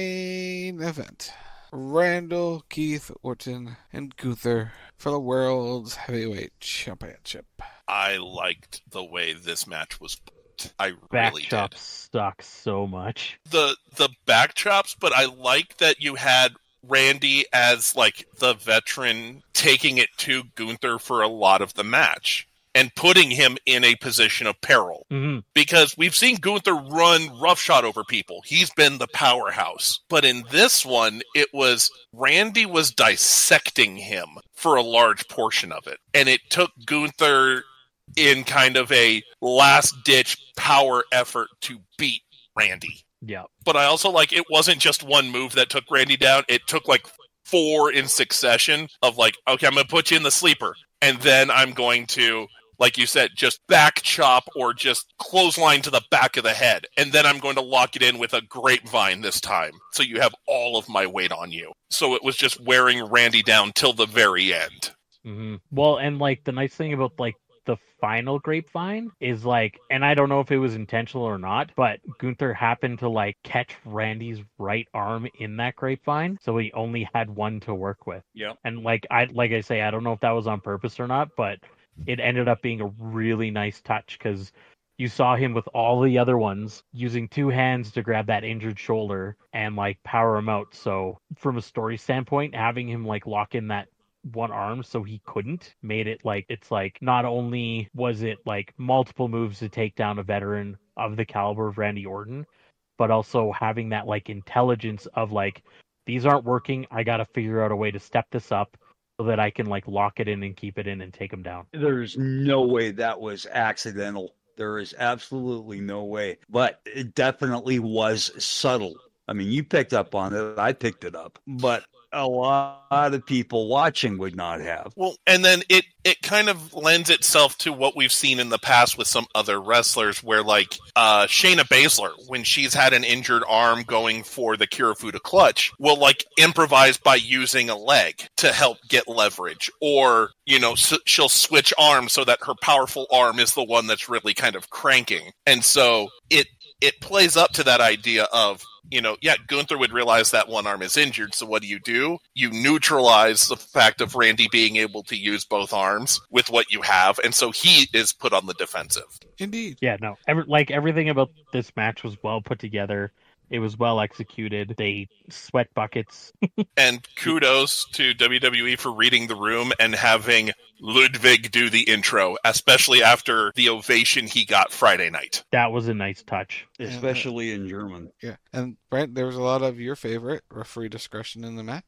main event. Randall, Keith, Orton, and Gunther for the World's Heavyweight Championship.
I liked the way this match was booked. I really did.
Backchop sucks so much.
The backchops, but I like that you had Randy as like the veteran taking it to Gunther for a lot of the match and putting him in a position of peril.
Mm-hmm.
Because we've seen Gunther run roughshod over people. He's been the powerhouse. But in this one, it was Randy was dissecting him for a large portion of it. And it took Gunther in kind of a last-ditch power effort to beat Randy.
Yeah.
But I also like it wasn't just one move that took Randy down. It took like 4 in succession of like, okay, I'm going to put you in the sleeper. And then I'm going to, like you said, just back chop or just clothesline to the back of the head. And then I'm going to lock it in with a grapevine this time. So you have all of my weight on you. So it was just wearing Randy down till the very end.
Mm-hmm. Well, and like the nice thing about like the final grapevine is like, and I don't know if it was intentional or not, but Gunther happened to like catch Randy's right arm in that grapevine, so he only had one to work with.
Yeah.
And like I say, I don't know if that was on purpose or not, but it ended up being a really nice touch because you saw him with all the other ones using 2 hands to grab that injured shoulder and like power him out. So from a story standpoint, having him like lock in that one arm so he couldn't made it like, it's like not only was it like multiple moves to take down a veteran of the caliber of Randy Orton, but also having that like intelligence of like, these aren't working, I gotta figure out a way to step this up so that I can like lock it in and keep it in and take him down.
There's no way that was accidental. There is absolutely no way, but it definitely was subtle. I mean, you picked up on it, I picked it up, but a lot of people watching would not have.
Well, and then it kind of lends itself to what we've seen in the past with some other wrestlers where, like, Shayna Baszler, when she's had an injured arm going for the Kirifuda clutch, will, like, improvise by using a leg to help get leverage. Or, you know, she'll switch arms so that her powerful arm is the one that's really kind of cranking. And so it plays up to that idea of, you know, yeah, Gunther would realize that one arm is injured, so what do? You neutralize the fact of Randy being able to use both arms with what you have, and so he is put on the defensive.
Indeed.
Yeah, no. Everything about this match was well put together. It was well executed. They sweat buckets.
And kudos to WWE for reading the room and having Ludwig do the intro, especially after the ovation he got Friday night.
That was a nice touch.
Especially in German.
Yeah. And Brent, there was a lot of your favorite referee discretion in the match.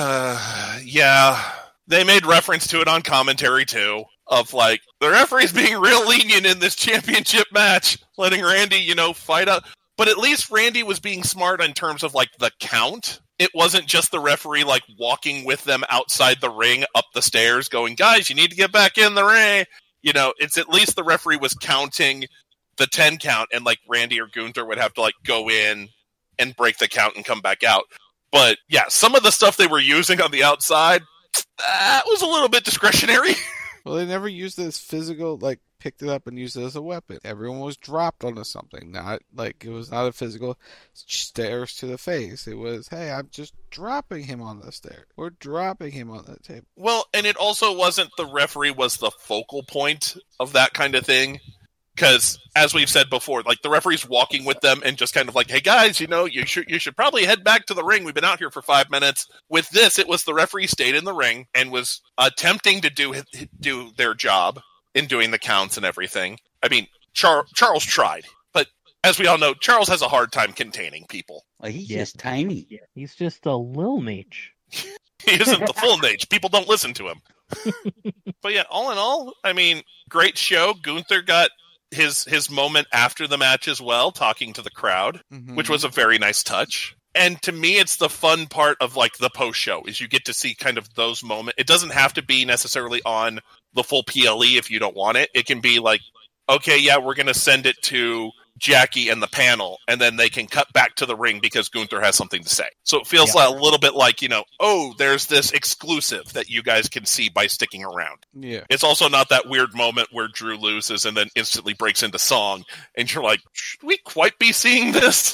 Yeah. They made reference to it on commentary too. Of like, the referee's being real lenient in this championship match, letting Randy, you know, fight out. But at least Randy was being smart in terms of, like, the count. It wasn't just the referee, like, walking with them outside the ring, up the stairs, going, guys, you need to get back in the ring. You know, it's at least the referee was counting the 10 count, and, like, Randy or Gunther would have to, like, go in and break the count and come back out. But, yeah, some of the stuff they were using on the outside, that was a little bit discretionary.
Well, they never used this physical, like, picked it up and used it as a weapon. Everyone was dropped onto something. Not, like, it was not a physical stairs to the face. It was, hey, I'm just dropping him on the stair. We're dropping him on the table.
Well, and it also wasn't the referee was the focal point of that kind of thing. Because, as we've said before, like, the referee's walking with them and just kind of like, hey, guys, you know, you should probably head back to the ring. We've been out here for 5 minutes. With this, it was the referee stayed in the ring and was attempting to do their job in doing the counts and everything. I mean, Charles tried. But, as we all know, Charles has a hard time containing people.
Like, he's just tiny.
Yeah, he's just a little Nate.
He isn't the full Nate. People don't listen to him. But, yeah, all in all, I mean, great show. Gunther got his moment after the match as well, talking to the crowd, which was a very nice touch. And to me, it's the fun part of, like, the post-show, is you get to see kind of those moments. It doesn't have to be necessarily on the full PLE if you don't want it. It can be like, okay, yeah, we're going to send it to Jackie and the panel, and then they can cut back to the ring because Gunther has something to say. So it feels like a little bit like, you know, oh, there's this exclusive that you guys can see by sticking around.
Yeah.
It's also not that weird moment where Drew loses and then instantly breaks into song, and you're like, should we quite be seeing this?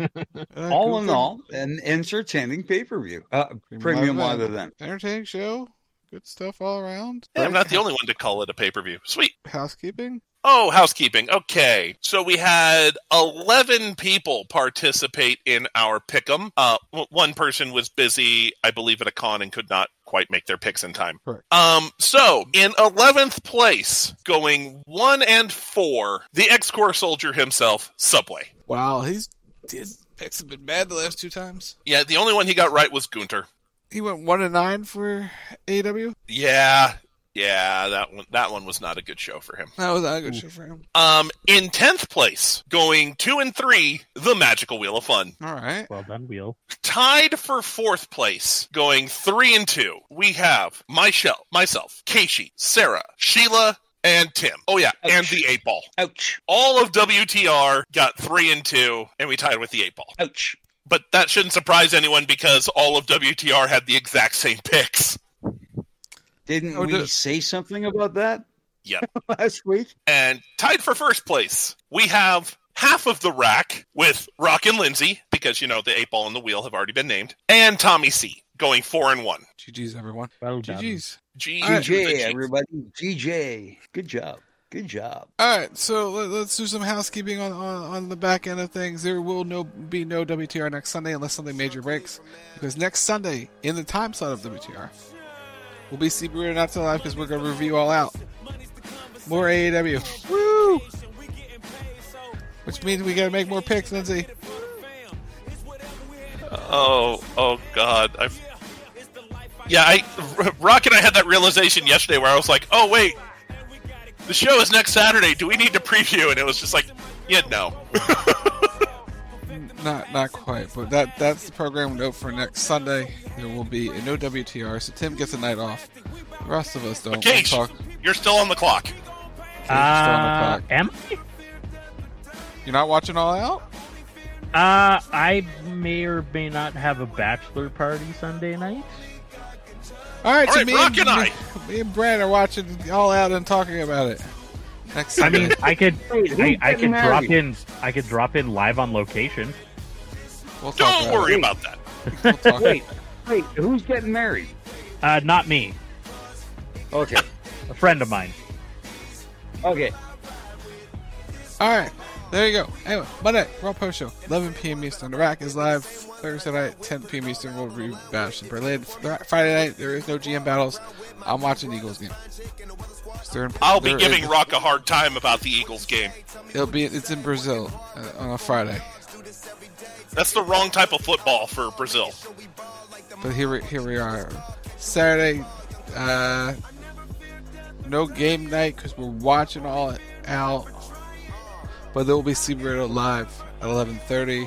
All in all, an entertaining pay-per-view. Premium live event.
Entertaining show. Good stuff all around.
Yeah, I'm not the only one to call it a pay-per-view. Sweet.
Housekeeping?
Oh, housekeeping. Okay. So we had 11 people participate in our pick'em. One person was busy, I believe, at a con and could not quite make their picks in time.
Right.
So in 11th place, going 1 and 4, the ex-Corps soldier himself, Subway.
Wow, his picks have been bad the last 2 times.
Yeah, the only one he got right was Gunther.
He went 1-9 for AEW?
Yeah, that one was not a good show for him.
That was not a good show for him.
In 10th place, going 2 and 3, the Magical Wheel of Fun.
All right.
Well done, Wheel.
Tied for 4th place, going 3 and 2, we have myself, Keishi, Sarah, Sheila, and Tim. Oh yeah, ouch. And the 8 Ball.
Ouch.
All of WTR got 3 and 2, and we tied with the 8 Ball.
Ouch.
But that shouldn't surprise anyone because all of WTR had the exact same picks.
Didn't we say something about that?
Yep.
Last week?
And tied for 1st place, we have half of the rack with Rock and Lindsay, because, you know, the 8 Ball and the Wheel have already been named, and Tommy C, going 4 and 1.
GG's, everyone.
Well done.
GG's.
GG, everybody. GG. Good job. Good job.
All right, so let's do some housekeeping on the back end of things. There will be no WTR next Sunday unless something major breaks, because next Sunday, in the time slot of WTR, we'll be Steve Brewer Not So Live because we're going to review All Out. More AEW. Woo! Which means we got to make more picks, Lindsay.
Oh God. Rock and I had that realization yesterday where I was like, oh wait, the show is next Saturday. Do we need to preview? And it was just like, yeah, no.
Not quite, but that's the program note for next Sunday. There will be no WTR, so Tim gets a night off. The rest of us don't.
Okay, you're still on the clock.
Am I?
You're not watching All Out?
I may or may not have a bachelor party Sunday night.
All right, so
Brock and I.
Me and Brad are watching All Out and talking about it. Next
I
Sunday.
mean, I could drop
married?
in. I could drop in live on location.
We'll talk
Don't worry
it.
about that.
We'll talk
Wait, who's getting married?
Not me.
Okay.
A friend of mine.
Okay.
All right, there you go. Anyway, Monday, Raw Post Show, 11 p.m. Eastern. The Rack is live Thursday night, 10 p.m. Eastern. We'll review Bash in Berlin. Friday night, there is no GM battles. I'm watching the Eagles game.
I'll be giving Rock a hard time about the Eagles game.
It's in Brazil on a Friday.
That's the wrong type of football for Brazil.
But here we are. Saturday, no game night because we're watching All Out. But there will be CBRadio live at 11:30.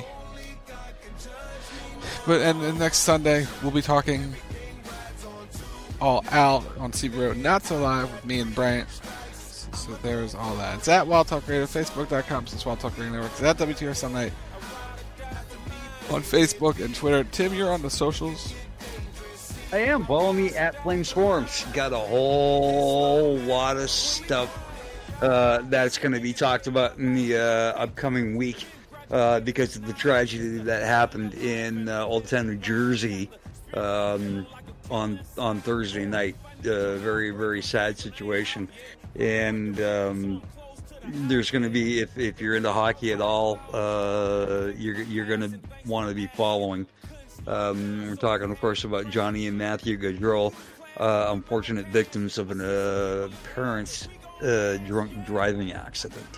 But and next Sunday we'll be talking All Out on CBRadio, not so live with me and Brant. So there's all that. It's at Wild Talk Radio, Facebook.com since Wild Talk Radio Network. It's at WTR Sunday on Facebook and Twitter. Tim, you're on the socials.
I am. Follow me at Flame Swarms. Got a whole lot of stuff that's going to be talked about in the upcoming week because of the tragedy that happened in Old Town, New Jersey on Thursday night. Very, very sad situation. And there's going to be, if you're into hockey at all, you're going to want to be following. We're talking, of course, about Johnny and Matthew Gaudreau, unfortunate victims of an parent's drunk driving accident.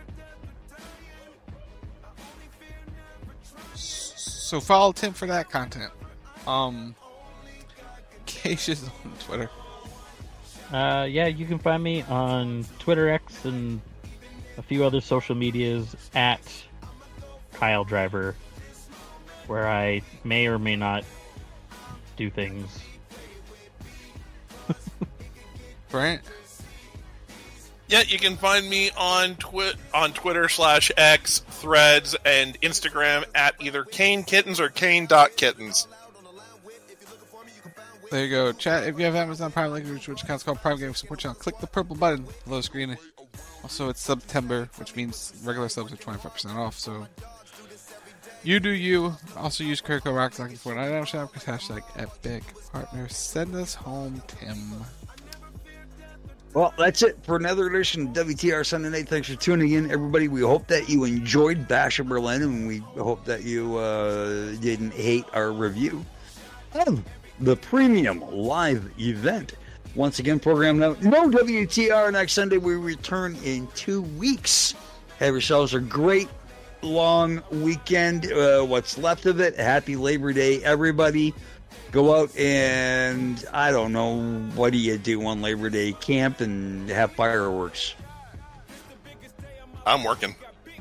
So follow Tim for that content. Keish is on Twitter.
Yeah, you can find me on Twitter, X, and a few other social medias at Kyle Driver, where I may or may not do things.
Brant?
Yeah, you can find me on Twitter/X, Threads, and Instagram at either Kane Kittens or Kane.Kittens.
There you go. Chat, if you have Amazon Prime, link to your Twitch account, called Prime Game Support Channel. Click the purple button below the screen. Also, it's September, which means regular subs are 25% off, so you do you. Also use code ROCK for an item shop because hashtag Epic Partner. Send us home, Tim.
Well, that's it for another edition of WTR Sunday Night. Thanks for tuning in, everybody. We hope that you enjoyed Bash in Berlin, and we hope that you didn't hate our review of the premium live event. Once again, program note, no WTR next Sunday. We return in 2 weeks. Have yourselves a great long weekend. What's left of it. Happy Labor Day, everybody. Go out and, I don't know, what do you do on Labor Day? Camp and have fireworks.
I'm working.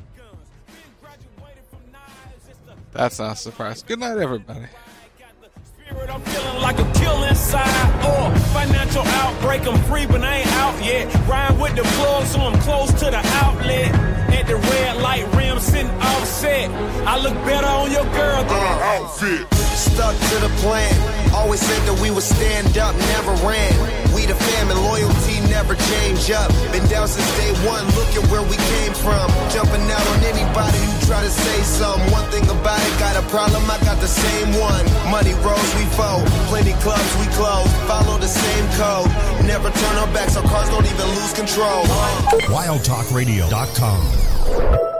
That's not a surprise. Good night, everybody.
I'm feeling like a kill inside. Financial outbreak, I'm free, but I ain't out yet. Ride with the plug, so I'm close to the outlet. At the red light rim, sitting offset. I look better on your girl than her outfit.
Stuck to the plan. Always said that we would stand up, never ran. We the fam and loyalty never change up. Been down since day one, look at where we came from. Jumping out on anybody who try to say something. One thing about it, got a problem, I got the same one. Money rolls, we fold. Plenty clubs, we close. Follow the same code. Never turn our backs, our cars don't even lose control.
WildTalkRadio.com